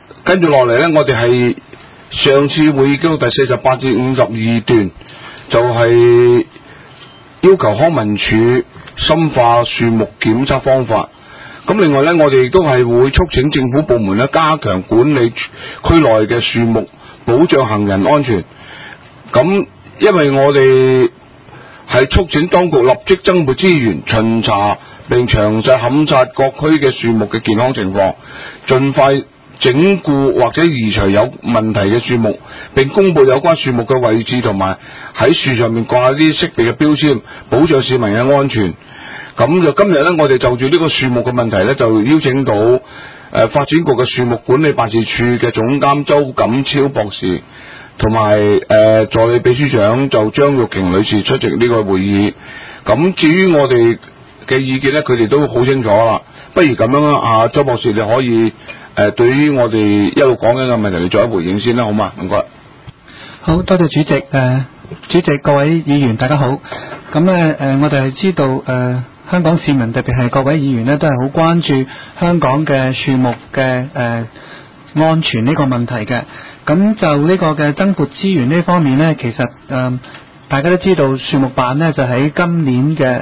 跟住落嚟咧，我哋係上次會議記錄第48至52段，就係要求康文署深化樹木檢測方法。咁另外咧，我哋亦都係會促請政府部門咧加強管理區內嘅樹木，保障行人安全。咁因為我哋係促請當局立即增撥資源，巡查並詳細勘察各區嘅樹木嘅健康情況，盡快整固或者移除有問題嘅樹木，並公布有關樹木嘅位置，同埋喺樹上面掛啲識別嘅標籤，保障市民嘅安全。咁就今日咧，我哋就住呢個樹木嘅問題咧，就邀請到發展局嘅樹木管理辦事處嘅總監周錦超博士，同埋助理秘書長就張玉瓊女士出席呢個會議。咁至於我哋嘅意見咧，佢哋都好清楚啦。不如咁樣啊，周博士你可以對於我哋一路講緊嘅問題，你作一回應先啦，好嘛？唔該。 好多謝主席。主席，各位議員大家好。咁咧我哋係知道香港市民特別係各位議員咧，都係好關注香港嘅樹木嘅安全呢個問題嘅。咁就呢個嘅增撥資源呢方面呢，其實大家都知道樹木辦呢就喺今年嘅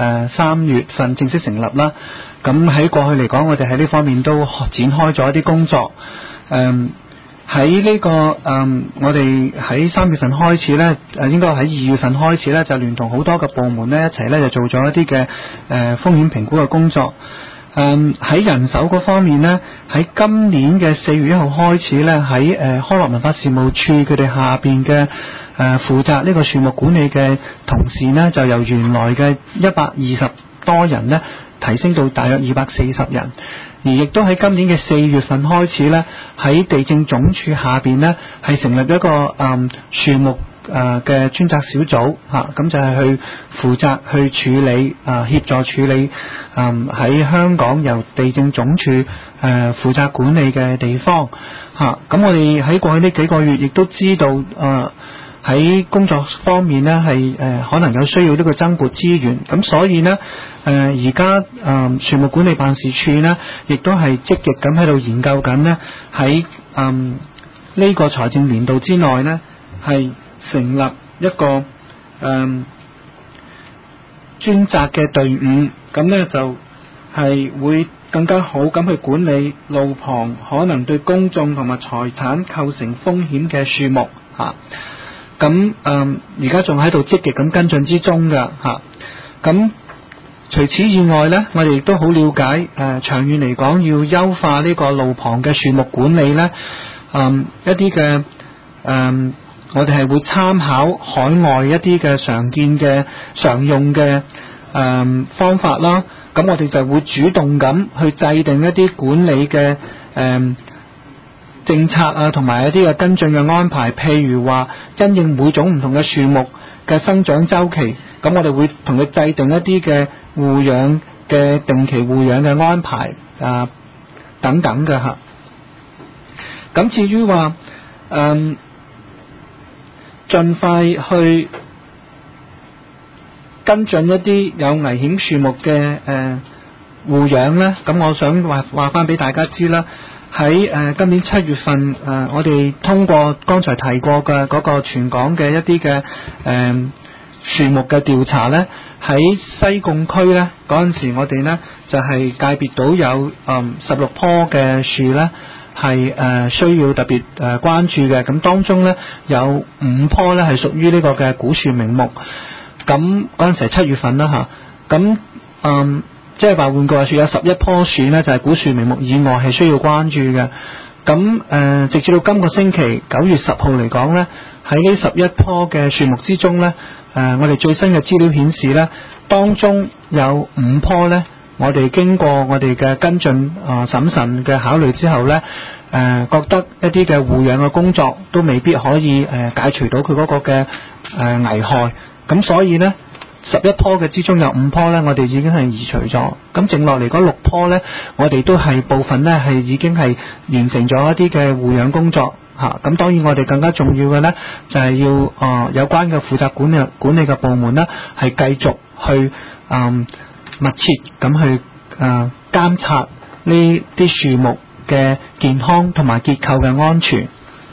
3月份正式成立啦。咁喺過去嚟講，我哋喺呢方面都展開咗一啲工作。喺呢個我哋喺3月份開始呢，應該喺2月份開始呢，就聯同好多嘅部門呢一齊呢，就做咗一啲嘅風險評估嘅工作。喺人手嗰方面呢，喺今年嘅4月1號開始呢，喺康樂文化事務處佢哋下邊嘅負責呢個樹木管理嘅同事呢，就由原來嘅120多人呢，提升到大約240人。而亦都喺今年嘅4月份開始呢，喺地政總署下邊呢，係成立一個樹木嘅專責小組咁就係去負責去處理協助處理喺香港由地政總署負責管理嘅地方咁我哋喺過去呢幾個月亦都知道喺工作方面呢係可能有需要呢個增撥資源，咁所以呢而家樹木管理辦事處呢亦都係積極咁喺度研究緊呢喺呢個財政年度之內呢係成立一個專責嘅隊伍，咁呢就係會更加好咁去管理路旁可能對公眾同埋財產構成風險嘅樹木咁而家仲喺度積極咁跟進之中㗎咁除此以外呢，我哋亦都好了解長遠嚟講要優化呢個路旁嘅樹木管理呢一啲嘅我哋係會參考海外一啲嘅常見嘅常用嘅方法啦，咁我哋就會主動咁去制定一啲管理嘅政策同埋一啲嘅跟進嘅安排，譬如話因應每種唔同嘅樹木嘅生長周期，咁我哋會同佢制定一啲嘅護養嘅定期護養嘅安排等等嘅吓。咁至於話盡快去跟進一啲有危險樹木嘅護養呢，咁我想話翻俾大家知啦。喺今年7月份我哋通過剛才提過嘅嗰個全港嘅一啲嘅樹木嘅調查呢，喺西貢區呢嗰陣時我哋呢就係界別到有16棵嘅樹呢係需要特別關注嘅，咁當中呢有5棵呢係屬於呢個嘅古樹名木，咁嗰陣時係7月份啦吓，咁即係話換句話說，有11棵樹呢就係古樹名木以外係需要關注嘅。咁直至到今個星期9月10號嚟講呢，喺呢11棵嘅樹木之中呢，我哋最新嘅資料顯示呢，當中有5棵呢，我哋經過我哋嘅跟進審慎嘅考慮之後呢，覺得一啲嘅護養嘅工作都未必可以解除到佢嗰個嘅危害，咁所以呢11棵嘅之中有5棵呢，我哋已經係移除咗，咁剩落嚟嗰6棵呢，我哋都係部分呢係已經係完成咗一啲嘅護養工作吓。咁當然我哋更加重要嘅呢，就係要有關嘅負責管理嘅部門呢，係繼續去密切咁去監察呢啲樹木嘅健康同埋結構嘅安全。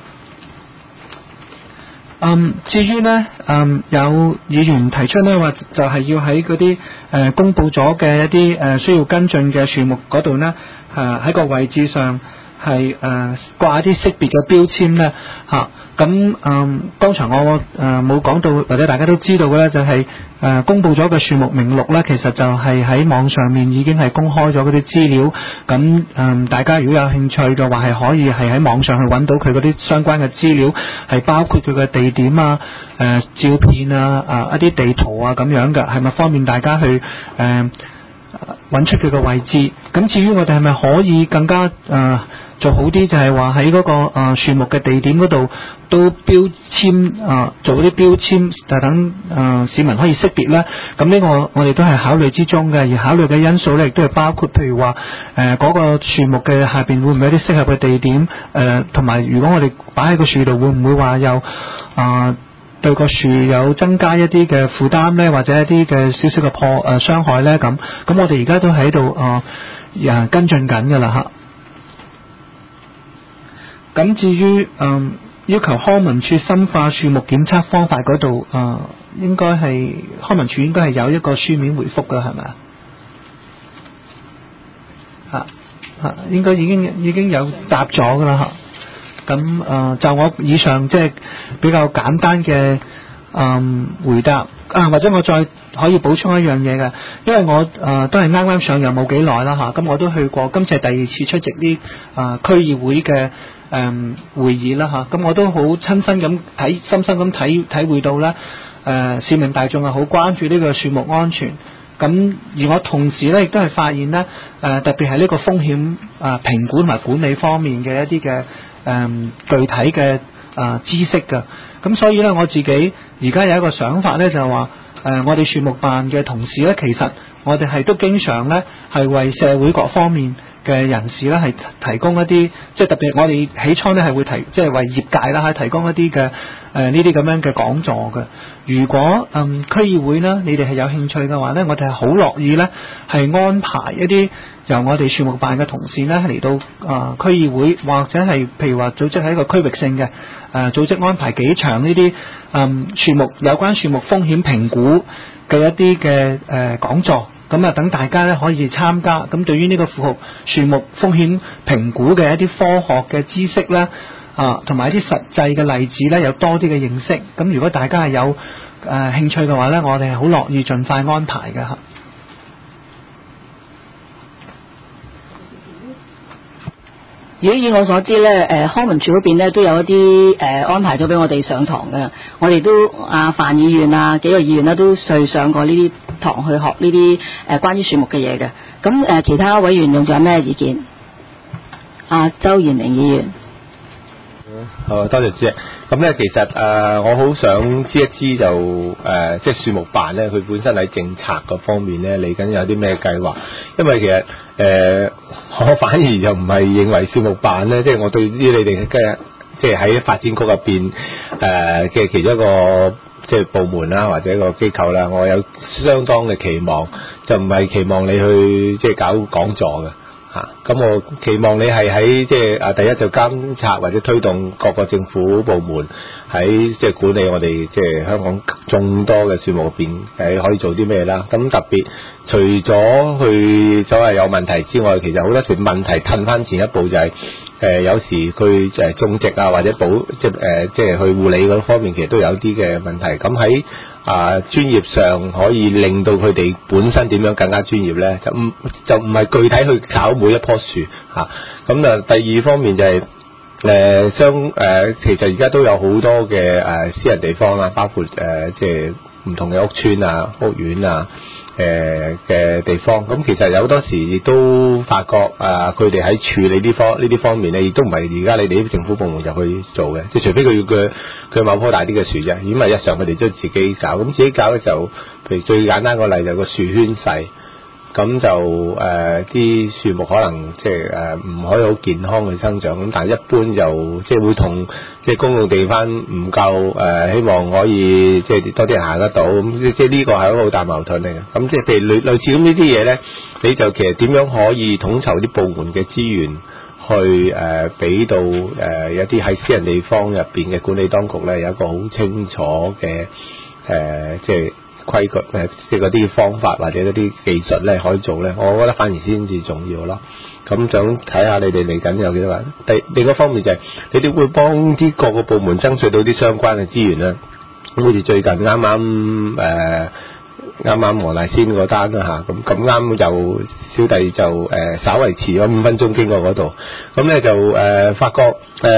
至於呢，有議員提出呢話，就係要喺嗰啲公佈咗嘅一啲需要跟進嘅樹木嗰度呢，喺個位置上係掛一啲識別嘅標籤呢。咁剛才我冇講到，或者大家都知道嘅呢，就係公佈咗嘅樹木名錄呢，其實就係喺網上面已經係公開咗嗰啲資料。咁大家如果有興趣嘅話，係可以係喺網上去揾到佢嗰啲相關嘅資料，係包括佢嘅地點啊、照片啊、一啲地圖啊咁樣嘅，係咪方便大家去揾出佢嘅位置？咁至於我哋係咪可以更加做好啲，就係話喺嗰個樹木嘅地點嗰度都標籤做啲標籤，就等市民可以識別咧。咁呢個我哋都係考慮之中嘅，而考慮嘅因素咧亦都係包括，譬如話嗰個樹木嘅下邊會唔會有啲適合嘅地點，同埋如果我哋擺喺個樹度，會唔會話有對個樹有增加一啲嘅負擔咧，或者一啲嘅少少嘅傷害咧？咁我哋而家都喺度跟進緊㗎啦嚇。咁至於要求康文署深化樹木檢測方法嗰度，應該係康文署應該係有一個書面回覆㗎，係咪啊？應該已經有答咗㗎啦嚇。咁就我以上即係比較簡單嘅回答或者我再可以補充一樣嘢嘅，因為我都係啱啱上任冇幾耐啦嚇，咁我都去過，今次係第二次出席啲區議會嘅會議啦嚇，咁我都好親身咁深深咁體會到啦，市民大眾係好關注呢個樹木安全。咁而我同時咧亦都係發現咧，特別係呢個風險評估同埋管理方面嘅一啲嘅具體嘅知識㗎。咁所以咧我自己而家有一個想法咧，就係話我哋樹木辦嘅同事咧，其實我哋係都經常咧係為社會各方面嘅人士咧係提供一啲，即係特別我哋起初咧係會即係為業界啦提供一啲嘅呢啲咁樣嘅講座嘅。如果區議會呢，你哋係有興趣嘅話呢，我哋係好樂意呢係安排一啲由我哋樹木辦嘅同事呢嚟到區議會，或者係譬如話組織喺一個區域性嘅組織安排幾場呢啲樹木有關樹木風險評估嘅一啲嘅講座。咁等大家咧可以參加，咁對於呢個符合樹木風險評估嘅一啲科學嘅知識咧，同埋一啲實際嘅例子咧，有多啲嘅認識。咁如果大家係有興趣嘅話咧，我哋係好樂意盡快安排嘅嚇。 如果以我所知咧，康文署嗰邊咧都有一啲安排咗俾我哋上堂嘅，我哋都范議員幾個議員啦都上過呢啲堂去學呢啲關於樹木嘅嘢嘅。咁其他委員仲有咩意見？周延明議員。 好，多謝主席。咁咧，其實我好想知一知就即係樹木辦咧，佢本身喺政策嗰方面咧，嚟緊有啲咩計劃？因為其實我反而就唔係認為樹木辦咧，即係我對於你哋嘅即係喺發展局入邊嘅其中一個即係部門啦，或者一個機構啦，我有相當嘅期望，就唔係期望你去即係搞講座嘅。咁我期望你係喺即係第一就監察或者推動各個政府部門喺即係管理我哋即係香港眾多嘅樹木入邊可以做啲咩啦。咁特別除咗去所謂有問題之外，其實好多時問題褪翻前一步就係有時佢種植或者即係去護理嗰方面，其實都有啲嘅問題。咁喺專業上可以令到佢哋本身點樣更加專業咧，就唔係具體去搞每一棵樹嚇。咁第二方面就係其實而家都有好多嘅私人地方啦，包括即係唔同嘅屋邨屋苑嘅地方。咁其實有好多時亦都發覺佢哋喺處理呢啲方面咧，亦都唔係而家你哋啲政府部門入去做嘅，即係除非佢某棵大啲嘅樹啫。如果唔係日常佢哋都自己搞。咁自己搞咧就，譬如最簡單個例就個樹圈細，咁就啲樹木可能即係唔可以好健康去生長。咁但係一般就即係會同即係公共地方唔夠希望可以即係多啲人行得到。咁即係呢個係一個好大矛盾嚟嘅。咁即係譬如類似咁呢啲嘢咧，你就其實點樣可以統籌啲部門嘅資源， 去俾到有啲喺私人地方入邊嘅管理當局咧有一個好清楚嘅即係規矩即係嗰啲方法或者嗰啲技術咧可以做咧，我覺得反而先至重要咯。咁想睇下你哋嚟緊有幾多話。另一方面就係你哋會幫啲各個部門爭取到啲相關嘅資源啦。咁好似最近啱啱黃大仙嗰單啦嚇，咁啱有小弟就稍為遲咗5分鐘經過嗰度，咁咧就發覺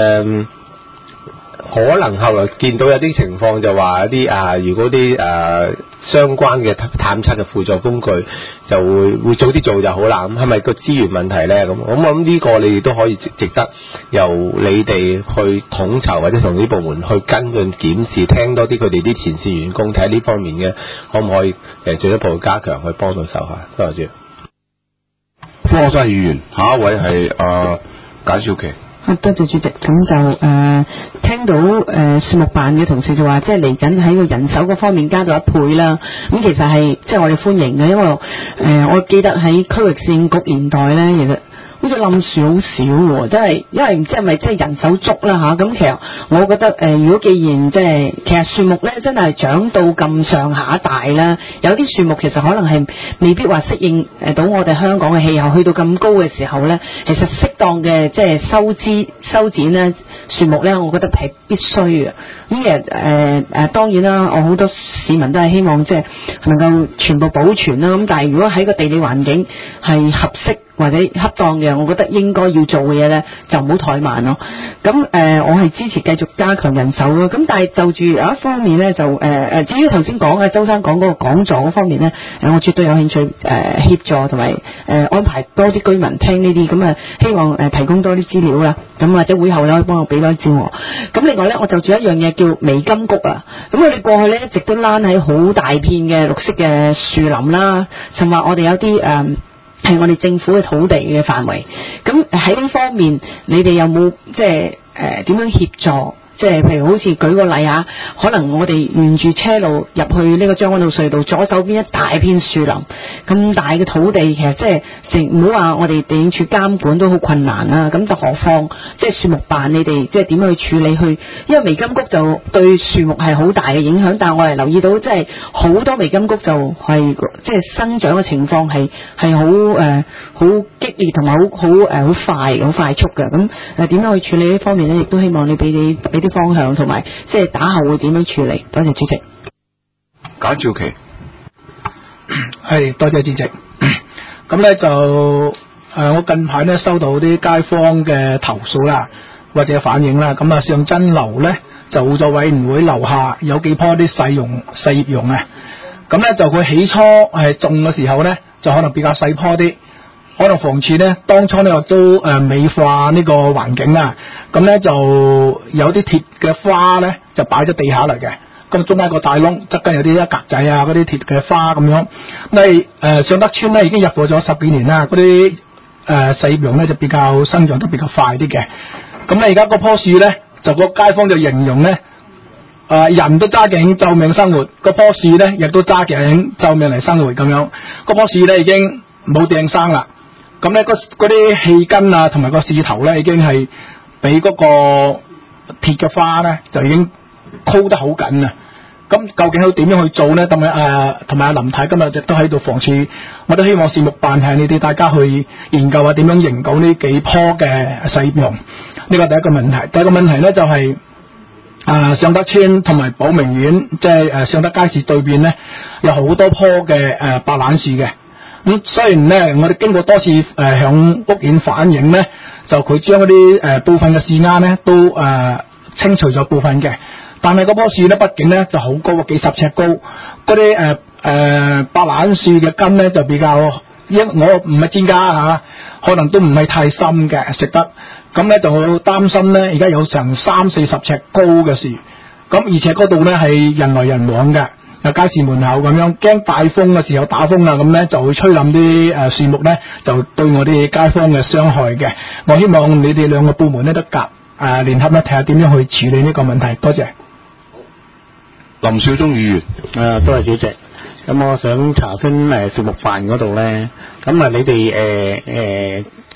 可能後來見到有啲情況就話一啲如果啲相關嘅探測嘅輔助工具就會早啲做就好啦。咁係咪個資源問題咧？咁我諗呢個你哋都可以值得由你哋去統籌或者同啲部門去跟進檢視，聽多啲佢哋啲前線員工睇下呢方面嘅可唔可以進一步加強去幫到手下。多謝。 科學生議員，下一位係簡少琪。 多謝主席。咁就聽到樹木辦嘅同事就話，即係嚟緊喺個人手嗰方面加咗1倍啦。咁其實係即係我哋歡迎嘅，因為我記得喺區域線局年代咧，其實好似冧樹好少喎，真係因為唔知係咪即係人手足啦嚇。咁其實我覺得如果既然即係其實樹木咧真係長到咁上下大啦，有啲樹木其實可能係未必話適應到我哋香港嘅氣候，去到咁高嘅時候咧，其實適當嘅即係修剪咧樹木咧，我覺得係必須嘅。咁其實當然啦，我好多市民都係希望即係能夠全部保存啦。咁但係如果喺個地理環境係合適或者恰當嘅，我覺得應該要做嘅嘢咧，就唔好怠慢咯。咁我係支持繼續加強人手咯。咁但係就住有一方面咧，就至於頭先講嘅周生講嗰個講座嗰方面咧，我絕對有興趣協助同埋安排多啲居民聽呢啲，咁希望提供多啲資料啦。咁或者會後咧可以幫我俾多啲資料。咁另外咧，我就住一樣嘢叫美金谷啊。咁我哋過去咧一直都躝喺好大片嘅綠色嘅樹林啦，甚至我哋有啲係我哋政府嘅土地嘅範圍。咁喺呢方面，你哋有冇即係點樣協助？即係譬如好似舉個例啊，可能我哋沿住車路入去呢個將軍澳隧道，左手邊一大片樹林，咁大嘅土地，其實即係唔好話我哋地政處監管都好困難啦。咁就何況即係樹木辦你哋即係點樣去處理去？因為微金谷就對樹木係好大嘅影響，但係我係留意到即係好多微金谷就係即係生長嘅情況係好激烈同埋好快速嘅。咁點樣去處理呢方面咧？亦都希望你俾啲方向同埋即係打後會點樣處理？多謝主席。 簡少琪， 係多謝主席。咁咧就我近排咧收到啲街坊嘅投訴啦，或者反映啦。咁上真樓咧就互助委員會樓下有幾棵啲細葉榕啊。咁咧就佢起初種嘅時候咧就可能比較細棵啲。可能房署咧當初咧都美化呢個環境啊，咁咧就有啲鐵嘅花咧就擺咗地下嚟嘅，咁中間個大窿側跟有啲格仔啊，嗰啲鐵嘅花咁樣。咁上德村咧已經入伙咗10幾年啦，嗰啲細葉榕咧就比較生長得比較快啲嘅。咁咧而家嗰棵樹咧就個街坊就形容咧人都揸頸救命生活，嗰棵樹咧亦都揸頸救命嚟生活咁樣。嗰棵樹咧已經冇掟生啦。咁咧嗰啲氣根啊，同埋個樹頭咧，已經係俾嗰個鐵嘅花咧，就已經箍得好緊啊！咁究竟佢點樣去做咧？同埋阿林太今日亦都喺度房署，我都希望樹木辦係你哋大家去研究下點樣營救呢幾棵嘅細葉榕。呢個第一個問題。第二個問題咧就係尚德村同埋寶明苑，即係尚德街市對面咧，有好多棵嘅白蘭樹嘅。咁雖然咧，我哋經過多次向屋苑反映咧，就佢將嗰啲部分嘅樹丫咧都清除咗部分嘅，但係嗰棵樹咧畢竟咧就好高，幾十尺高，嗰啲白蘭樹嘅根咧就比較，我唔係專家嚇，可能都唔係太深嘅食得，咁咧就擔心咧，而家有成30-40尺高嘅樹，咁而且嗰度咧係人來人往嘅。街市門口咁樣，驚大風嘅時候打風啦，咁咧就會吹冧啲樹木咧，就對我哋街坊嘅傷害嘅。我希望你哋兩個部門咧都聯合咧睇下點樣去處理呢個問題。多謝。 林少忠議員， 多謝主席。咁我想查詢樹木辦嗰度咧，咁你哋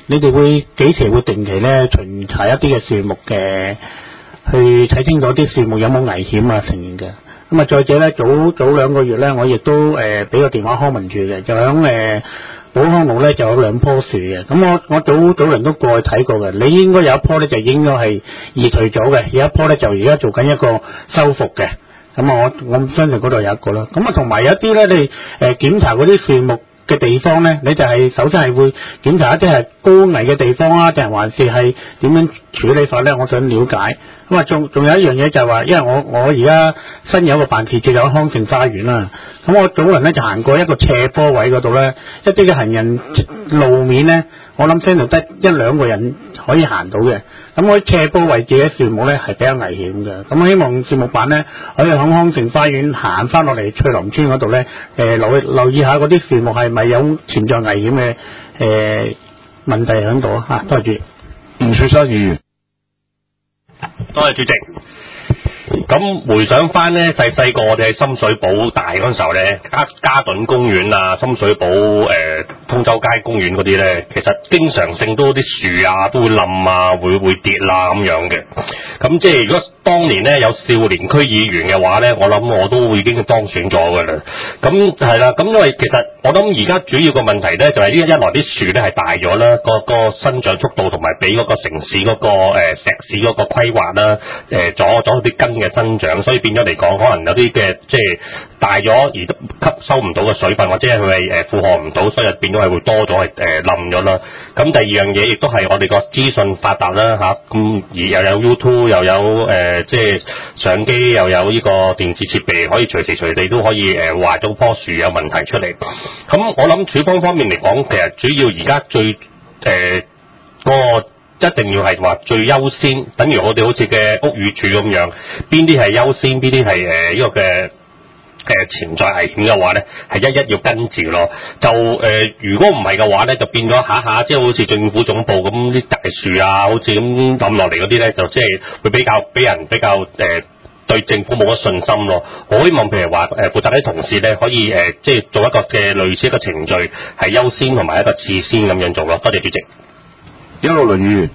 你哋會幾時會定期咧巡查一啲嘅樹木嘅，去睇清楚啲樹木有冇危險啊成嘅。咁啊，再者咧，早2個月咧，我亦都俾個電話康文署嘅，就響寶康路咧就有2棵樹嘅。咁我早輪都過去睇過嘅。你應該有一棵咧就應該係移除咗嘅，有一棵咧就而家做緊一個修復嘅。咁啊，我相信嗰度有一個啦。咁啊，同埋有一啲咧，你檢查嗰啲樹木嘅地方咧，你就係首先係會檢查一啲係高危嘅地方啊，定係還是係點樣處理法咧？我想了解。咁啊，仲有一樣嘢就係話，因為我而家新有個辦事處有康盛花園啦。咁我早輪咧就行過一個斜坡位嗰度咧，一啲嘅行人路面咧，我諗先度得1-2個人可以行到嘅。咁我斜坡位置嘅樹木咧係比較危險嘅。咁我希望樹木辦咧可以響康盛花園行翻落嚟翠林村嗰度咧，留意下嗰啲樹木係咪有潛在危險嘅問題喺度啊？多謝主席。 吳雪山議員。 多謝主席。咁回想翻咧，細個我哋喺深水埗大嗰陣時候咧，嘉頓公園啊、深水埗通州街公園嗰啲咧，其實經常性都啲樹啊都會冧啊，會跌啦咁樣嘅。咁即係如果當年咧有少年區議員嘅話咧，我諗我都已經當選咗㗎啦。咁係啦，咁因為其實我諗而家主要個問題咧就係一來啲樹咧係大咗啦，個生長速度同埋俾嗰個城市嗰個石屎嗰個規劃啦，阻咗啲根嘅生長，所以變咗嚟講，可能有啲嘅即係大咗而吸收唔到嘅水分，或者係佢係負荷唔到，所以變咗係會多咗係冧咗啦。咁第二樣嘢亦都係我哋個資訊發達啦嚇，咁而又有 YouTube 又有即係相機又有呢個電子設備，可以隨時隨地都可以畫咗棵樹有問題出嚟。咁我諗處方面嚟講，其實主要而家最個一定要係話最優先，等於我哋好似嘅屋宇署咁樣，邊啲係優先，邊啲係呢個嘅潛在危險嘅話咧，係一要跟住咯。就如果唔係嘅話咧，就變咗下即係好似政府總部咁啲大樹啊，好似咁冧落嚟嗰啲咧，就即係會俾人比較對政府冇乜信心咯。我希望譬如話負責啲同事咧，可以即係做一個嘅類似一個程序，係優先同埋一個次先咁樣做咯。多謝主席。 一路輪議員。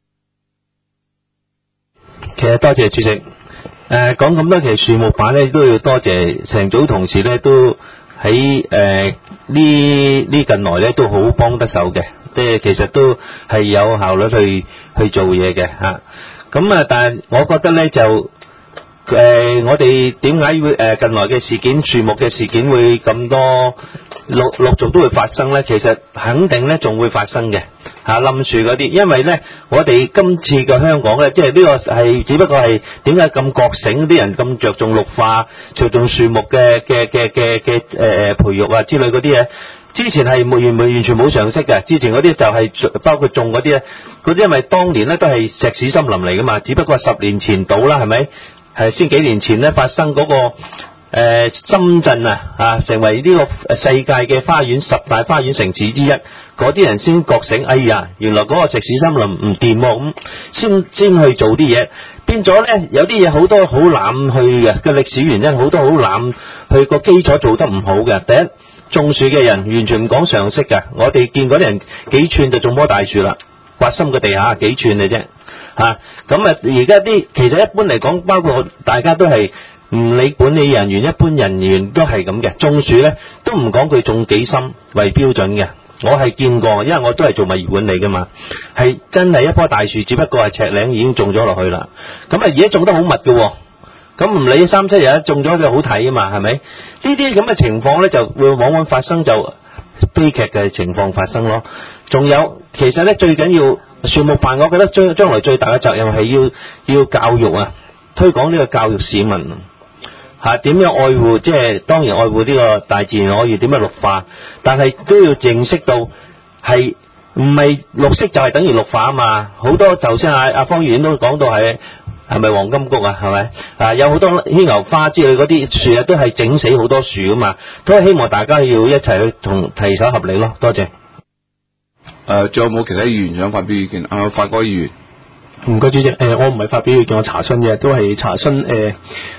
其實多謝主席。講咁多，其實樹木辦咧都要多謝成組同事咧，都喺呢近來咧都好幫得手嘅，即係其實都係有效率去做嘢嘅嚇。咁啊，但係我覺得咧就我哋點解會近來嘅事件，樹木嘅事件會咁多陸續都會發生咧？其實肯定咧仲會發生嘅嚇，冧樹嗰啲，因為咧我哋今次嘅香港咧，即係呢個係只不過係點解咁覺醒啲人咁着重綠化、着重樹木嘅培育啊之類嗰啲嘢。之前係完全冇常識嘅，之前嗰啲就係包括種嗰啲咧，嗰啲因為當年咧都係石屎森林嚟噶嘛，只不過10年前到啦，係咪？係先幾年前咧發生嗰個深圳成為呢個世界嘅花園10大花園城市之一，嗰啲人先覺醒，哎呀，原來嗰個石屎森林唔掂喎，咁先去做啲嘢，變咗咧有啲嘢好多好濫去嘅歷史原因，好多好濫去個基礎做得唔好嘅。第一，種樹嘅人完全唔講常識㗎，我哋見嗰啲人幾寸就種棵大樹啦，挖深個地下幾寸嘅啫。咁而家啲其實一般嚟講，包括大家都係唔理管理人員，一般人員都係咁嘅。種樹咧都唔講佢種幾深為標準嘅。我係見過，因為我都係做物業管理噶嘛，係真係一棵大樹，只不過係尺零已經種咗落去啦。咁啊而家種得好密嘅喎，咁唔理3-7日種咗就好睇啊嘛，係咪？呢啲咁嘅情況咧就會往往發生就悲劇嘅情況發生咯。仲有其實咧最緊要樹木辦，我覺得將來最大嘅責任係要教育啊，推廣呢個教育市民點樣愛護，即係當然愛護呢個大自然，可以點樣綠化，但係都要認識到係唔係綠色就係等於綠化啊嘛。好多頭先阿方議員都講到係咪黃金菊啊，係咪有好多牽牛花之類嗰啲樹啊，都係整死好多樹啊嘛。都係希望大家要一齊去提手合力咯。多謝。 仲有冇其他議員想發表意見？發哥議員。 唔該主席，我唔係發表意見，我查詢嘅，都係查詢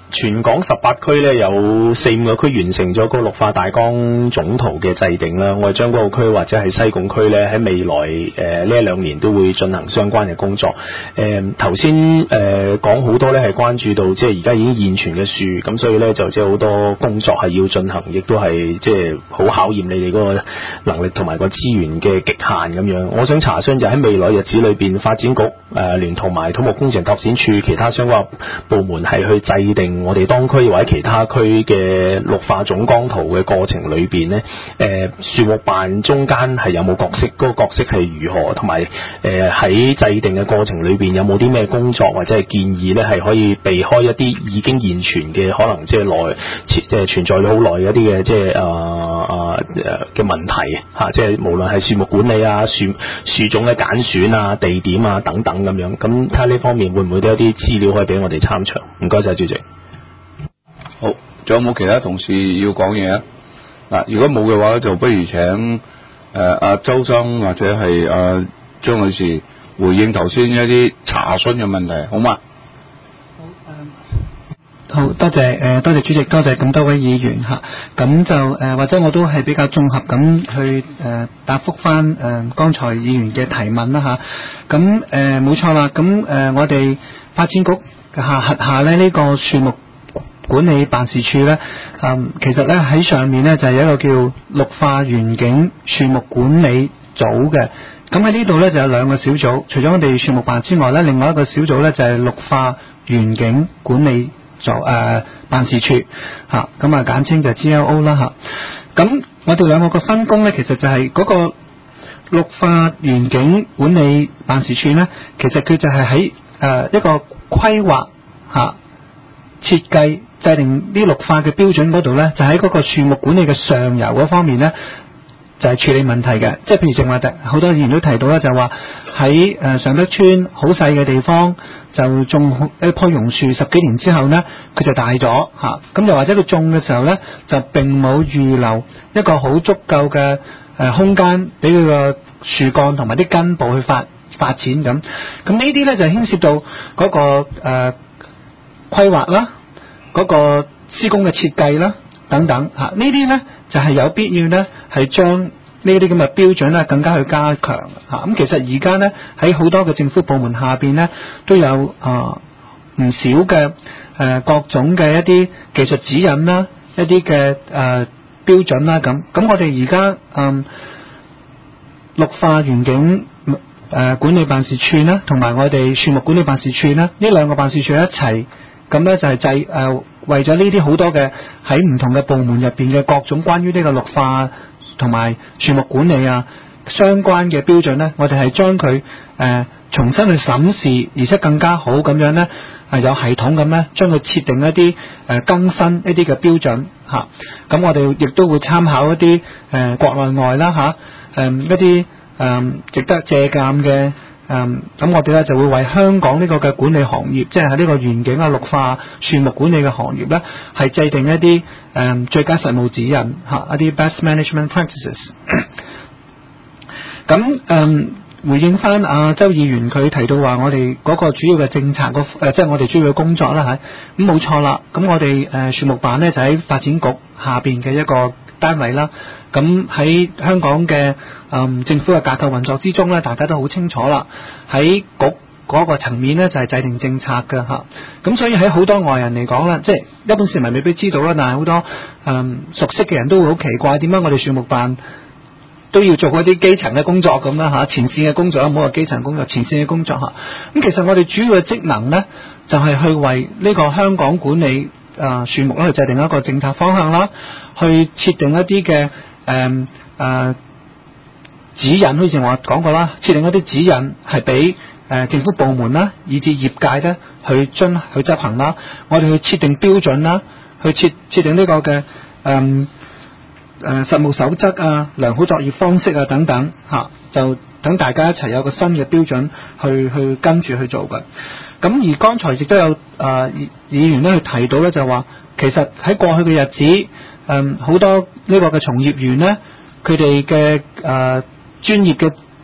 全港18區咧有4-5個區完成咗嗰個綠化大綱總圖嘅制定啦。我哋將軍澳區或者係西貢區咧喺未來呢1-2年都會進行相關嘅工作。頭先講好多咧係關注到即係而家已經現存嘅樹，咁所以咧就即係好多工作係要進行，亦都係即係好考驗你哋嗰個能力同埋個資源嘅極限咁樣。我想查詢就喺未來日子裏邊，發展局聯同埋土木工程拓展署其他相關部門係去制定我哋當區或者其他區嘅綠化總綱圖嘅過程裏邊呢，樹木辦中間係有冇角色？嗰個角色係如何？同埋喺制定嘅過程裏邊有冇啲咩工作或者係建議呢？係可以避開一啲已經現存嘅可能即係存在咗好耐嘅一啲嘅即係嘅問題嚇，即係無論係樹木管理啊、樹種嘅揀選啊、地點啊等等咁樣。咁睇下呢方面會唔會都有啲資料可以俾我哋參詳？唔該晒主席。 好，仲有冇其他同事要講嘢啊？嗱，如果冇嘅話，就不如請阿周生或者係阿張女士回應頭先一啲查詢嘅問題，好嗎？ 好，多謝主席，多謝咁多位議員嚇。咁就或者我都係比較綜合咁去答覆翻剛才議員嘅提問啦嚇。咁冇錯啦。咁我哋發展局轄下咧呢個樹木管理辦事處咧，其實咧喺上面咧就係有一個叫綠化園景樹木管理組嘅。咁喺呢度咧就有2個小組，除咗我哋樹木辦之外咧，另外一個小組咧就係綠化園景管理辦事處嚇，咁啊簡稱就 GLO 啦嚇。咁我哋2個嘅分工咧，其實就係嗰個綠化園景管理辦事處咧，其實佢就係喺一個規劃嚇、設計、制定啲綠化嘅標準嗰度咧，就喺嗰個樹木管理嘅上游嗰方面咧，就係處理問題嘅。即係譬如正話好多議員都提到啦，就話喺上德村好細嘅地方就種一棵榕樹，10幾年之後呢，佢就大咗嚇。咁又或者佢種嘅時候呢，就並冇預留一個好足夠嘅空間俾佢個樹幹同埋啲根部去發展咁。咁呢啲呢，就牽涉到嗰個規劃啦，嗰個施工嘅設計啦等等嚇。呢啲呢，就係有必要呢，係將呢啲咁嘅標準咧更加去加強嚇。咁其實而家咧喺好多嘅政府部門下邊咧都有唔少嘅各種嘅一啲技術指引啦，一啲嘅標準啦咁。咁我哋而家綠化園景管理辦事處咧，同埋我哋樹木管理辦事處咧，呢2個辦事處一齊咁咧就係為咗呢啲好多嘅喺唔同嘅部門入邊嘅各種關於呢個綠化同埋樹木管理啊相關嘅標準呢，我哋係將佢重新去審視，而且更加好咁樣呢，有系統咁呢，將佢設定一啲更新一啲嘅標準嚇。咁我哋亦都會參考一啲國內外啦嚇，一啲值得借鑑嘅。咁我哋咧就會為香港呢個嘅管理行業，即係喺呢個園景啊、綠化、樹木管理嘅行業咧，係制定一啲最佳實務指引嚇，一啲 best management practices。咁回應翻周議員佢提到話，我哋嗰個主要嘅政策即係我哋主要嘅工作啦嚇。咁冇錯啦，咁我哋樹木辦咧就喺發展局下邊嘅一個單位啦。咁喺香港嘅政府嘅架構運作之中咧，大家都好清楚啦。喺局嗰個層面咧，就係制定政策嘅嚇。咁所以喺好多外人嚟講啦，即係一般市民未必知道啦，但係好多熟悉嘅人都會好奇怪，點解我哋樹木辦都要做一啲基層嘅工作咁啦嚇，前線嘅工作，唔好話基層工作，前線嘅工作嚇。咁其實我哋主要嘅職能咧，就係去為呢個香港管理樹木咧去制定一個政策方向啦，去設定一啲嘅指引，好似我講過啦，設定一啲指引係俾政府部門啦，以至業界咧去執行啦。我哋去設定標準啦，去設定呢個嘅實務守則啊、良好作業方式啊等等嚇，就等大家一齊有個新嘅標準去跟住去做嘅。咁而剛才亦都有議員咧去提到咧，就話其實喺過去嘅日子，好多呢個嘅從業員咧，佢哋嘅專業嘅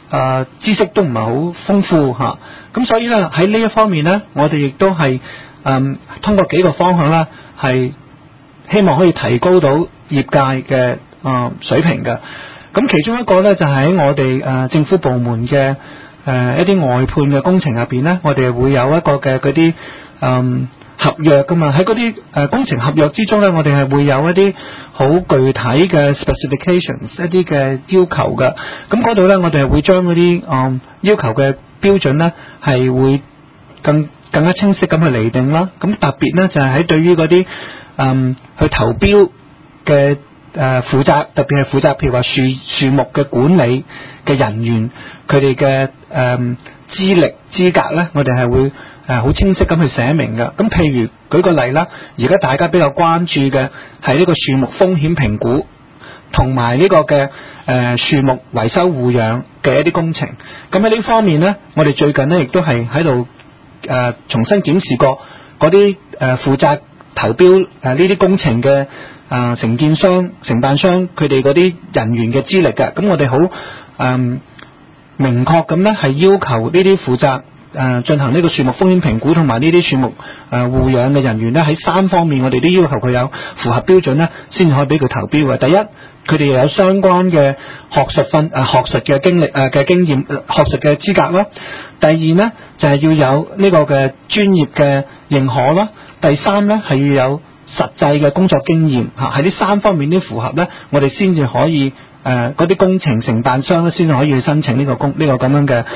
知識都唔係好豐富嚇，咁所以咧喺呢一方面咧，我哋亦都係通過幾個方向啦，係希望可以提高到業界嘅水平嘅。咁其中一個咧就係喺我哋政府部門嘅一啲外判嘅工程入邊咧，我哋會有一個嘅嗰啲合約噶嘛。喺嗰啲工程合約之中咧，我哋係會有一啲好具體嘅 specifications 一啲嘅要求嘅。咁嗰度咧，我哋係會將嗰啲要求嘅標準咧係會更加清晰咁去釐定啦。咁特別咧就係喺對於嗰啲去投標嘅負責，特別係負責譬如話樹木嘅管理嘅人員，佢哋嘅資歷資格咧，我哋係會好清晰咁去寫明嘅。咁譬如舉個例啦，而家大家比較關注嘅係呢個樹木風險評估，同埋呢個嘅樹木維修護養嘅一啲工程。咁喺呢方面咧，我哋最近咧亦都係喺度重新檢視過嗰啲負責投標呢啲工程嘅承建商、承辦商佢哋嗰啲人員嘅資歷嘅。咁我哋好明確咁咧係要求呢啲負責進行呢個樹木風險評估同埋呢啲樹木護養嘅人員咧，喺3方面我哋都要求佢有符合標準咧，先至可以俾佢投標嘅。第一，佢哋又有相關嘅學術嘅經歷嘅經驗學術嘅資格啦。第二咧就係要有呢個嘅專業嘅認可啦。第三咧係要有實際嘅工作經驗嚇，喺呢3方面都符合咧，我哋先至可以嗰啲工程承辦商咧先至可以去申請呢個咁樣嘅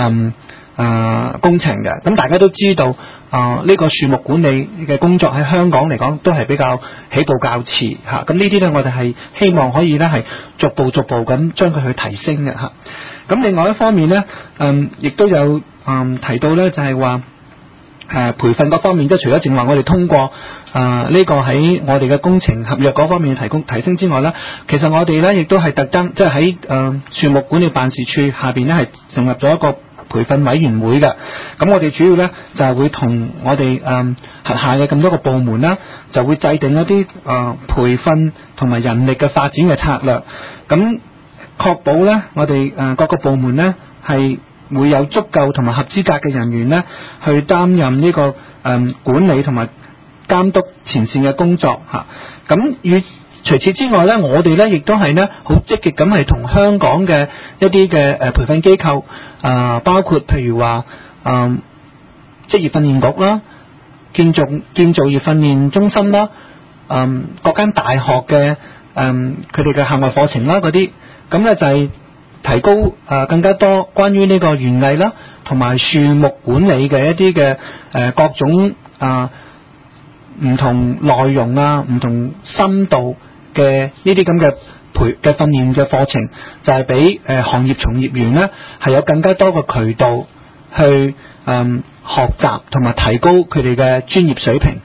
工程嘅。咁大家都知道呢個樹木管理嘅工作喺香港嚟講都係比較起步較遲嚇。咁呢啲咧我哋係希望可以咧係逐步咁將佢去提升嘅嚇。咁另外一方面咧亦都有提到咧就係話培訓嗰方面，即係除咗正話我哋通過呢個喺我哋嘅工程合約嗰方面提升之外咧，其實我哋咧亦都係特登即係喺樹木管理辦事處下邊咧係成立咗一個培訓委員會嘅。咁我哋主要咧就係會同我哋轄下嘅咁多個部門啦，就會制定一啲培訓同埋人力嘅發展嘅策略，咁確保咧我哋各個部門咧係會有足夠同埋合資格嘅人員咧，去擔任呢個管理同埋監督前線嘅工作嚇。咁除此之外咧，我哋咧亦都係咧好積極咁係同香港嘅一啲嘅培訓機構包括譬如話職業訓練局啦、建造業訓練中心啦、各間大學嘅佢哋嘅校外課程啦嗰啲，咁咧就係提高更加多關於呢個園藝啦，同埋樹木管理嘅一啲嘅各種唔同內容唔同深度嘅呢啲咁嘅訓練嘅課程，就係俾行業從業員咧係有更加多嘅渠道去學習同埋提高佢哋嘅專業水平。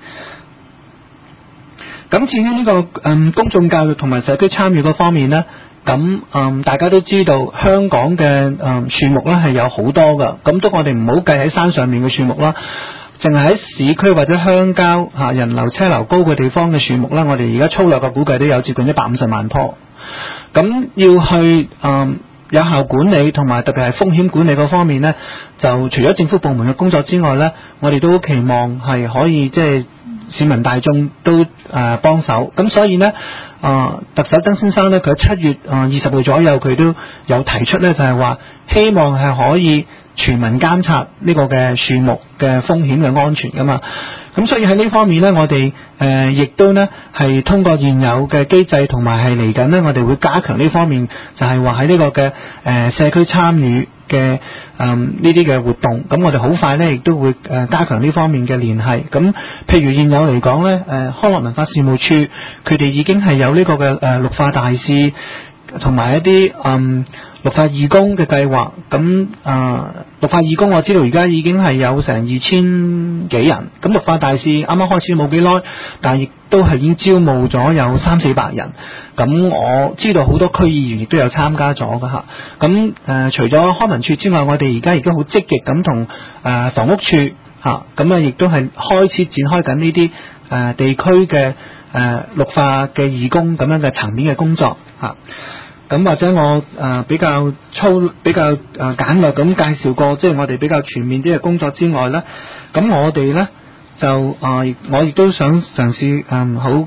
咁至於呢個公眾教育同埋社區參與嗰方面咧，咁大家都知道香港嘅樹木咧係有好多噶，咁都我哋唔好計喺山上面嘅樹木啦，淨係喺市區或者鄉郊人流車流高嘅地方嘅樹木咧，我哋而家粗略嘅估計都有接近150萬棵。咁要去有效管理同埋特別係風險管理嗰方面咧，就除咗政府部門嘅工作之外咧，我哋都期望係可以即係市民大眾都幫手。咁所以咧特首曾先生咧，佢喺7月20號左右佢都有提出咧，就係話希望係可以全民監察呢個嘅樹木嘅風險嘅安全噶嘛。咁所以喺呢方面咧，我哋亦都咧係通過現有嘅機制同埋係嚟緊咧，我哋會加強呢方面，就係話喺呢個嘅社區參與嘅呢啲嘅活動。咁我哋好快咧亦都會加強呢方面嘅聯繫。咁譬如現有嚟講咧，康樂文化事務處佢哋已經係有呢個嘅綠化大使同埋一啲綠化義工嘅計劃。咁綠化義工我知道而家已經係有成2000幾人，咁綠化大使啱啱開始冇幾耐，但係亦都係已經招募咗有300-400人。咁我知道好多區議員亦都有參加咗㗎嚇。咁除咗康文署之外，我哋而家亦都好積極咁同房屋署嚇，咁亦都係開始展開緊呢啲地區嘅綠化嘅義工咁樣嘅層面嘅工作嚇。 咁或者我比較簡略咁介紹過，即係我哋比較全面啲嘅工作之外咧，咁我哋咧就我亦都想嘗試好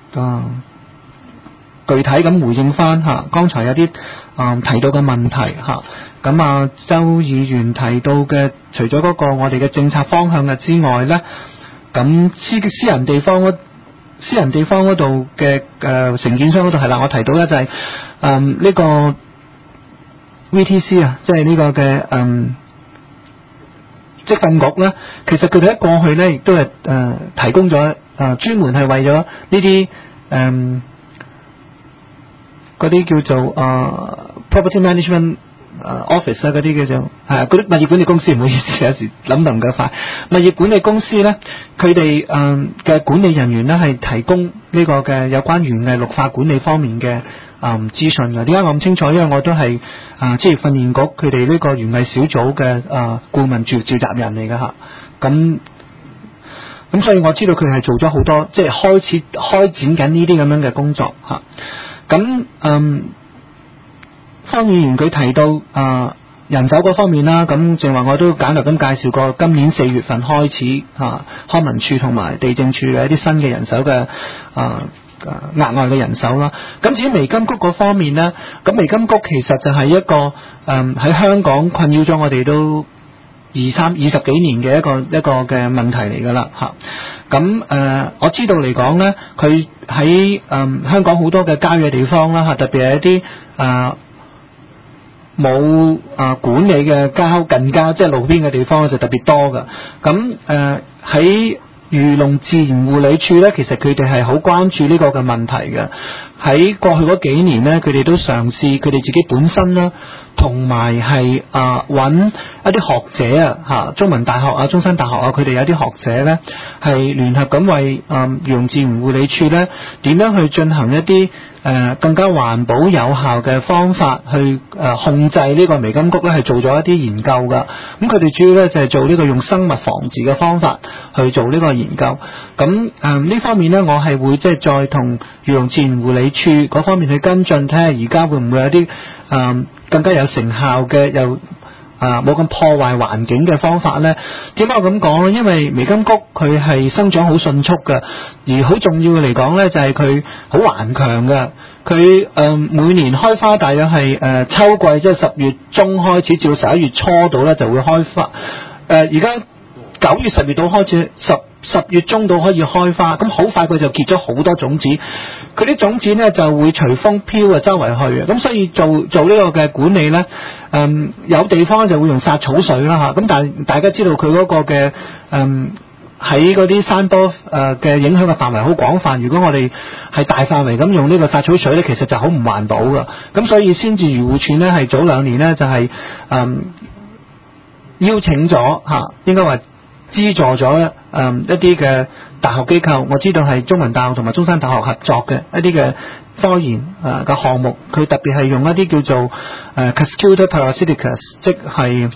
具體咁回應翻剛才有啲提到嘅問題咁周議員提到嘅，除咗嗰個我哋嘅政策方向嘅之外咧，咁私人地方嗰度嘅承建商嗰度係啦，我提到咧就係呢個 VTC 即係呢個嘅職訓局咧，其實佢哋喺過去咧亦都係提供咗專門係為咗呢啲嗰啲叫做property management office 嗰啲叫做嗰啲物業管理公司，唔好意思，有時諗得唔夠快。物業管理公司咧，佢哋嘅管理人員咧係提供呢個嘅有關園藝綠化管理方面嘅資訊嘅。點解我咁清楚？因為我都係職業訓練局佢哋呢個園藝小組嘅顧問召集人嚟嘅咁所以我知道佢係做咗好多，即係開始開展緊呢啲咁樣嘅工作咁方議員佢提到人手嗰方面啦，咁正話我都簡略咁介紹過，今年4月份開始康文署同埋地政處嘅一啲新嘅人手嘅額外嘅人手啦。咁至於微金谷嗰方面呢，咁微金谷其實就係一個喺香港困擾咗我哋都20幾年嘅一個嘅問題嚟㗎啦咁我知道嚟講呢，佢喺香港好多嘅郊野地方啦特別係一啲冇管理嘅近郊，即係路邊嘅地方就特別多㗎。咁喺漁農自然護理處咧，其實佢哋係好關注呢個嘅問題嘅。喺過去嗰幾年咧，佢哋都嘗試佢哋自己本身啦，同埋係揾一啲學者中文大學中山大學佢哋有啲學者咧係聯合咁為漁農自然護理處咧點樣去進行一啲更加環保有效嘅方法去控制呢個微金谷咧，係做咗一啲研究㗎。咁佢哋主要咧就係做呢個用生物防治嘅方法去做呢個研究。咁呢方面咧，我係會即係再同漁農自然護理處嗰方面去跟進，睇下而家會唔會有啲更加有成效嘅又冇咁破壞環境嘅方法呢？點解我咁講呢？因為微金谷佢係生長好迅速嘅，而好重要嘅嚟講呢，就係佢好頑強嘅。佢每年開花大約係秋季，即係10月中開始至到11月初度呢就會開花。而家9月10月度開始10月中度可以開花，咁好快佢就結咗好多種子。佢啲種子呢就會隨風飄周圍去嘅，咁所以做呢個嘅管理呢，有地方就會用殺草水啦咁但係大家知道佢嗰個嘅喺嗰啲山坡嘅影響嘅範圍好廣泛。如果我哋係大範圍咁用呢個殺草水呢，其實就好唔環保㗎。咁所以先至漁護署呢係早2年呢就係邀請咗應該話資助咗一啲嘅大學機構，我知道係中文大學同埋中山大學合作嘅一啲嘅科研嘅項目，佢特別係用一啲叫做Cuscuta parasiticus， 即係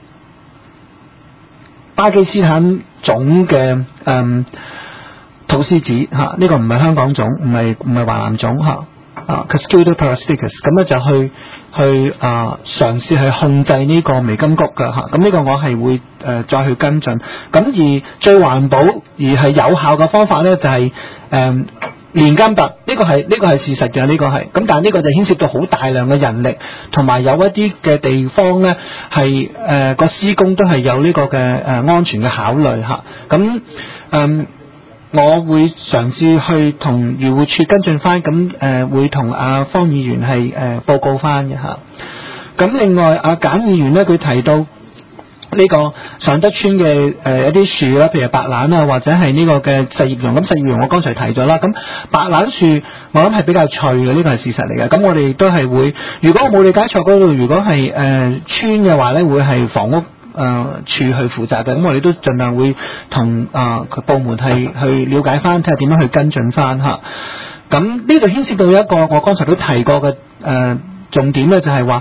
巴基斯坦種嘅土獅子呢個唔係香港種，唔係華南種Cuscuta parasiticus， 咁咧就去嘗試去控制呢個微金谷嘅咁呢個我係會再去跟進。咁而最環保而係有效嘅方法咧就係連根拔，呢個係事實嘅，呢個係咁，但係呢個就牽涉到好大量嘅人力，同埋有一啲嘅地方咧係個施工都係有呢個嘅安全嘅考慮咁我會嘗試去同漁護署跟進翻，咁會同方議員係報告翻嘅咁另外簡議員咧，佢提到呢個上德村嘅一啲樹啦，譬如白蘭或者係呢個嘅細葉榕。咁細葉榕我剛才提咗啦，咁白蘭樹我諗係比較脆嘅，呢個係事實嚟嘅。咁我哋都係會，如果我冇理解錯嗰度，如果係村嘅話咧，會係房屋處去負責嘅。咁我哋都盡量會同部門係去了解翻，睇下點樣去跟進翻咁呢度牽涉到一個我剛才都提過嘅重點咧，就係話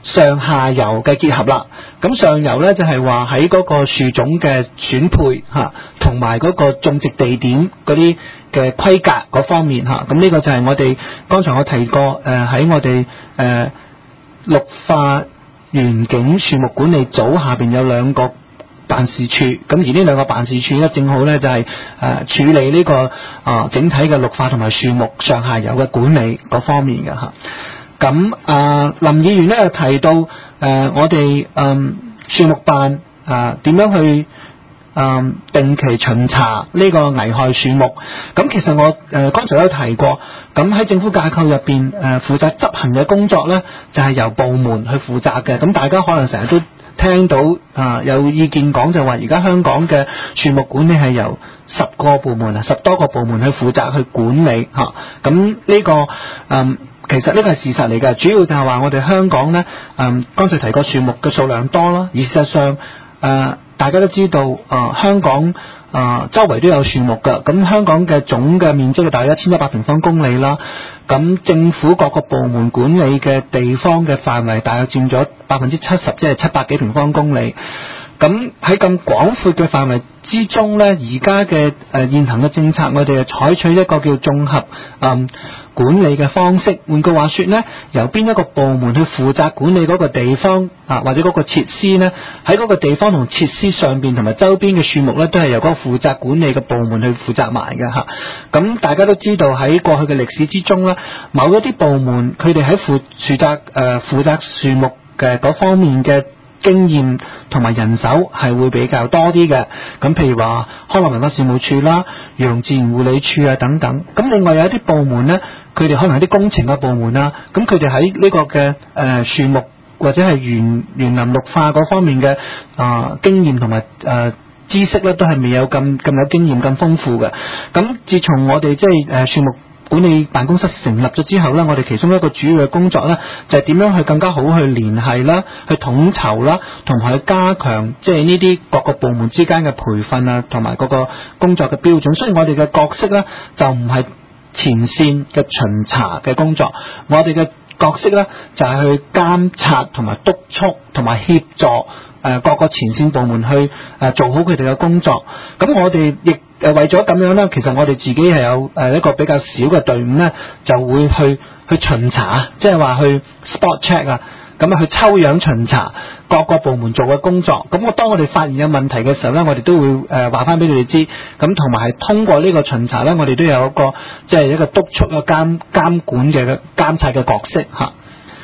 上下游嘅結合啦。咁上游咧就係話喺嗰個樹種嘅選配嚇，同埋嗰個種植地點嗰啲嘅規格嗰方面嚇。咁呢個就係我哋剛才我提過喺我哋綠化園景樹木管理組下邊有兩個辦事處，咁而呢兩個辦事處咧，正好咧就係處理呢個整體嘅綠化同埋樹木上下游嘅管理嗰方面嘅嚇。咁林議員咧提到我哋樹木辦點樣去定期巡查呢個危害樹木。咁其實我剛才都有提過，咁喺政府架構入邊負責執行嘅工作咧，就係由部門去負責嘅。咁大家可能成日都聽到有意見講就話，而家香港嘅樹木管理係由10多個部門去負責去管理嚇。咁呢個其實呢個係事實嚟嘅，主要就係話我哋香港咧剛才提過樹木嘅數量多啦，而事實上大家都知道香港周圍都有樹木㗎。咁香港嘅總嘅面積係大約1100平方公里啦。咁政府各個部門管理嘅地方嘅範圍大約佔咗70%，即係700幾平方公里。咁喺咁廣闊嘅範圍之中咧，而家嘅現行嘅政策，我哋係採取一個叫綜合管理嘅方式。換句話說咧，由邊一個部門去負責管理嗰個地方或者嗰個設施咧，喺嗰個地方同設施上邊同埋周邊嘅樹木咧，都係由嗰個負責管理嘅部門去負責埋嘅嚇。咁大家都知道喺過去嘅歷史之中咧，某一啲部門佢哋喺負責樹木嘅嗰方面嘅經驗同埋人手係會比較多啲嘅。咁譬如話康樂文化事務處啦、漁農自然護理處啊等等。咁另外有一啲部門呢，佢哋可能係啲工程嘅部門啦，咁佢哋喺呢個嘅樹木或者係園林綠化嗰方面嘅經驗同埋知識咧，都係未有咁有經驗咁豐富嘅。咁自從我哋即係樹木管理辦公室成立咗之後咧，我哋其中一個主要嘅工作咧，就係點樣去更加好去聯繫啦、去統籌啦，同埋去加強即係呢啲各個部門之間嘅培訓啊，同埋嗰個工作嘅標準。所以我哋嘅角色咧，就唔係前線嘅巡查嘅工作，我哋嘅角色咧就係去監察同埋督促同埋協助各個前線部門去做好佢哋嘅工作。咁我哋亦為咗咁樣咧，其實我哋自己係有一個比較少嘅隊伍咧，就會去巡查，即係話去 spot check 啊，咁去抽樣巡查各個部門做嘅工作。咁當我哋發現有問題嘅時候咧，我哋都會話翻俾佢哋知。咁同埋係通過呢個巡查咧，我哋都有一個即係一個督促嘅監管嘅監察嘅角色嚇。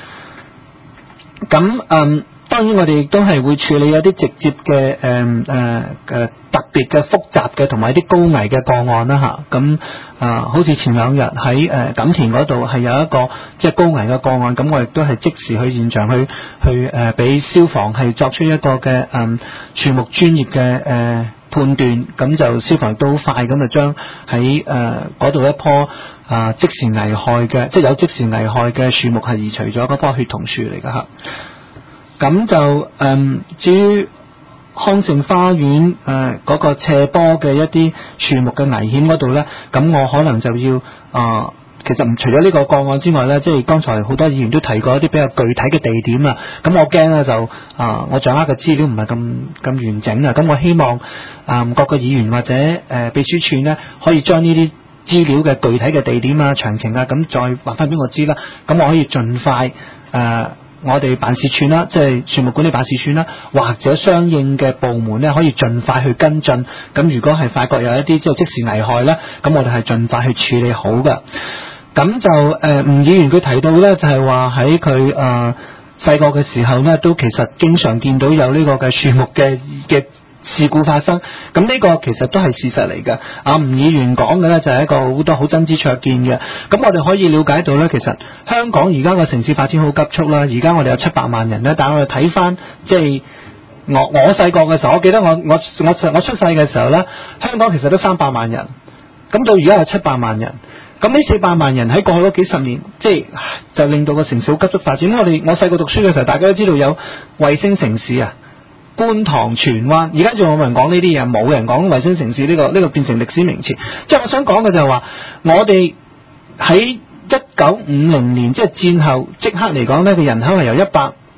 咁當然我哋亦都係會處理一啲直接嘅特別嘅複雜嘅同埋一啲高危嘅個案啦嚇。咁好似前兩日喺錦田嗰度係有一個即係高危嘅個案，咁我亦都係即時去現場去俾消防係作出一個嘅樹木專業嘅判斷。咁就消防都好快咁就將喺嗰度一棵即時危害嘅即係有即時危害嘅樹木係移除咗，嗰棵血桐樹嚟㗎嚇。咁就至於康盛花園嗰個斜坡嘅一啲樹木嘅危險嗰度咧，咁我可能就要其實唔除咗呢個個案之外咧，即係剛才好多議員都提過一啲比較具體嘅地點啊。咁我驚咧就我掌握嘅資料唔係咁完整啊。咁我希望各個議員或者秘書處咧，可以將呢啲資料嘅具體嘅地點啊、詳情啊，咁再話翻俾我知啦。咁我可以盡快我哋辦事處啦，即係樹木管理辦事處啦，或者相應嘅部門咧，可以盡快去跟進。咁如果係發覺有一啲即係即時危害咧，咁我哋係盡快去處理好㗎。咁就吳議員佢提到咧，就係話喺佢細個嘅時候咧，都其實經常見到有呢個嘅樹木嘅事故發生。咁呢個其實都係事實嚟嘅。吳議員講嘅咧就係一個好多好真知灼見嘅。咁我哋可以了解到咧，其實香港而家個城市發展好急速啦。而家我哋有700萬人咧，但係我哋睇翻即係我細個嘅時候，我記得我出世嘅時候咧，香港其實都300萬人。咁到而家有700萬人。咁呢400萬人喺過去嗰幾十年，即係就令到個城市好急速發展。我細個讀書嘅時候，大家都知道有衛星城市啊。觀塘、荃灣，而家仲有冇人講呢啲嘢？冇人講衛星城市呢個變成歷史名詞。即係我想講嘅就係話，我哋喺1950年即係戰後即刻嚟講呢個人口係由100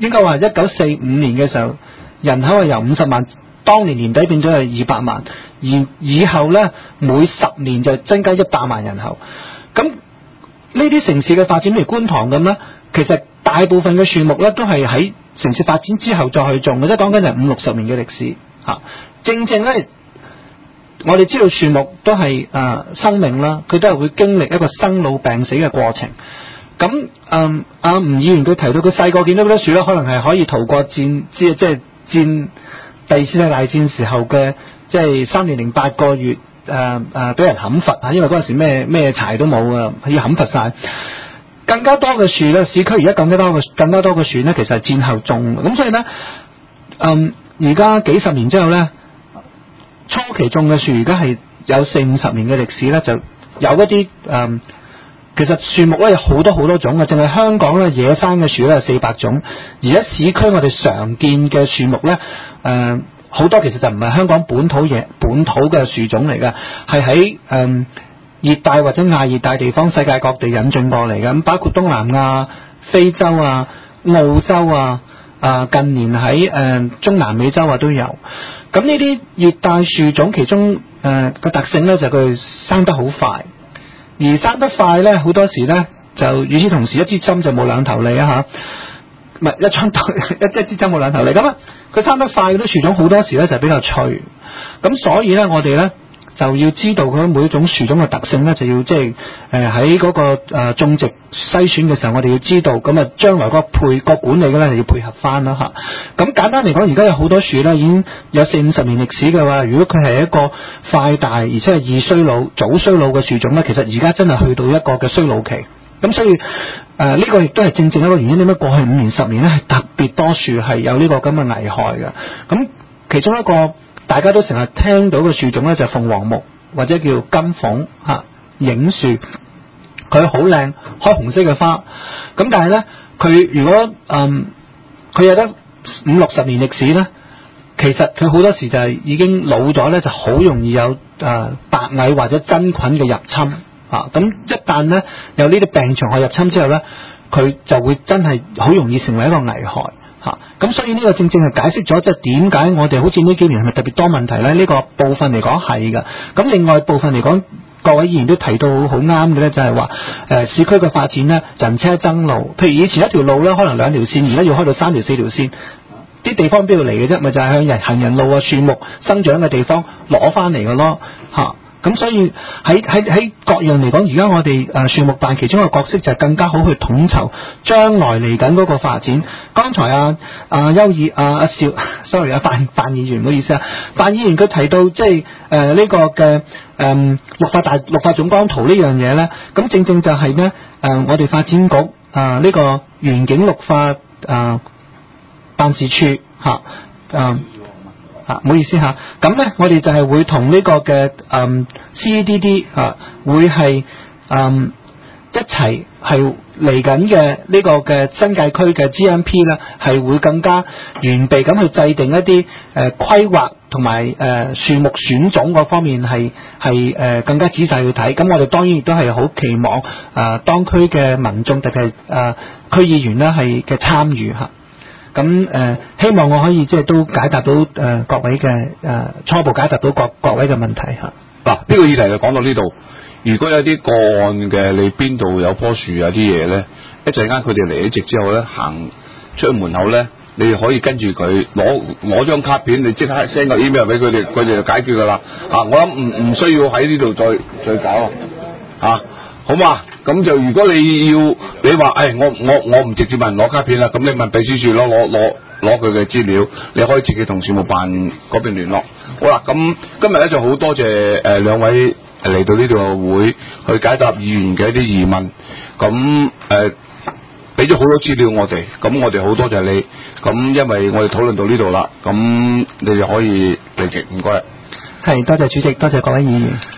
應該話1945年嘅時候，人口係由50萬，當年年底變咗係200萬，而以後咧每10年就增加100萬人口。咁呢啲城市嘅發展，譬如觀塘咁咧，其實大部分嘅樹木咧都係喺城市發展之後再去種嘅，即係講緊就係50-60年嘅歷史嚇。正正咧，我哋知道樹木都係生命啦，佢都係會經歷一個生老病死嘅過程。咁阿吳議員佢提到佢細個見到嗰啲樹咧，可能係可以逃過戰第二次世界大戰時候嘅即係3年零8個月俾人砍伐啊，因為嗰陣時咩柴都冇啊，要砍伐晒。更加多嘅樹咧，市區而家更加多嘅樹咧，其實係戰後種，咁所以咧，而家幾十年之後咧，初期種嘅樹而家係有40-50年嘅歷史咧，就有一啲其實樹木咧有好多種嘅，淨係香港咧野生嘅樹咧有400種，而家市區我哋常見嘅樹木咧，好多其實就唔係香港本土嘅樹種嚟嘅，係喺熱帶或者亞熱帶地方世界各地引進過嚟嘅，咁包括東南亞、非洲啊、澳洲啊，近年喺中南美洲啊都有。咁呢啲熱帶樹種其中個特性咧就係佢生得好快。而生得快咧，好多時咧就與此同時，一支針就冇兩頭利啊嚇，唔係一支針冇兩頭利。咁啊，佢生得快嗰啲樹種好多時咧就比較脆，咁所以咧我哋咧就要知道佢每一種樹種嘅特性咧，就要即係喺嗰個種植篩選嘅時候，我哋要知道，咁啊將來個管理嘅咧就要配合翻啦嚇。咁簡單嚟講，而家有好多樹咧已經有40-50年歷史嘅話，如果佢係一個快大而且係易衰老、早衰老嘅樹種咧，其實而家真係去到一個嘅衰老期。咁所以呢個亦都係正正一個原因，點解過去5年10年咧係特別多樹係有呢個咁嘅危害嘅。咁其中一個大家都成日聽到嘅樹種咧就係鳳凰木或者叫金鳳影樹，佢好靚，開紅色嘅花。咁但係咧佢如果佢有得50-60年歷史咧，其實佢好多時就係已經老咗咧，就好容易有白蟻或者真菌嘅入侵。咁一旦咧有呢啲病蟲害入侵之後咧，佢就會真係好容易成為一個危害。咁所以呢個正正係解釋咗即係點解我哋好似呢幾年係咪特別多問題咧？呢個部分嚟講係㗎。咁另外部分嚟講，各位議員都提到好啱嘅咧，就係話市區嘅發展咧，人車爭路。譬如以前一條路咧，可能2條線，而家要開到3條4條線。啲地方邊度嚟嘅啫？咪就係向行人路啊、樹木生長嘅地方攞翻嚟嘅咯。咁所以喺各樣嚟講，而家我哋樹木辦其中一個角色就係更加好去統籌將來嚟緊嗰個發展。剛才范議員唔好意思啊，范議員佢提到即係呢個嘅綠化總綱圖呢樣嘢咧，咁正正就係咧我哋發展局呢個園景綠化辦事處唔好意思嚇，咁咧我哋就係會同呢個嘅CEDD 會係一齊係嚟緊嘅呢個嘅新界區嘅 GMP 咧，係會更加完備咁去制定一啲規劃同埋樹木選種嗰方面係更加仔細去睇。咁我哋當然亦都係好期望當區嘅民眾特別係區議員咧係嘅參與嚇。咁希望我可以即係都解答到各位嘅初步解答到各位嘅問題嚇。 嗱，呢個議題就講到呢度。如果有啲個案嘅，你邊度有棵樹有啲嘢咧，一陣間佢哋離咗席之後咧，行出去門口咧，你哋可以跟住佢攞張卡片，你即刻 send 個 email 俾佢哋，佢哋就解決噶啦。我諗唔需要喺呢度再搞好嘛？咁就如果你話我唔直接問人攞卡片啦，咁你問秘書處攞佢嘅資料，你可以自己同樹木辦嗰邊聯絡。好啦，咁今日咧就好多謝兩位嚟到呢度會去解答議員嘅一啲疑問，咁俾咗好多資料我哋，咁我哋好多謝你。咁因為我哋討論到呢度啦，咁你哋可以離席，唔該。 係，多謝主席，多謝各位議員。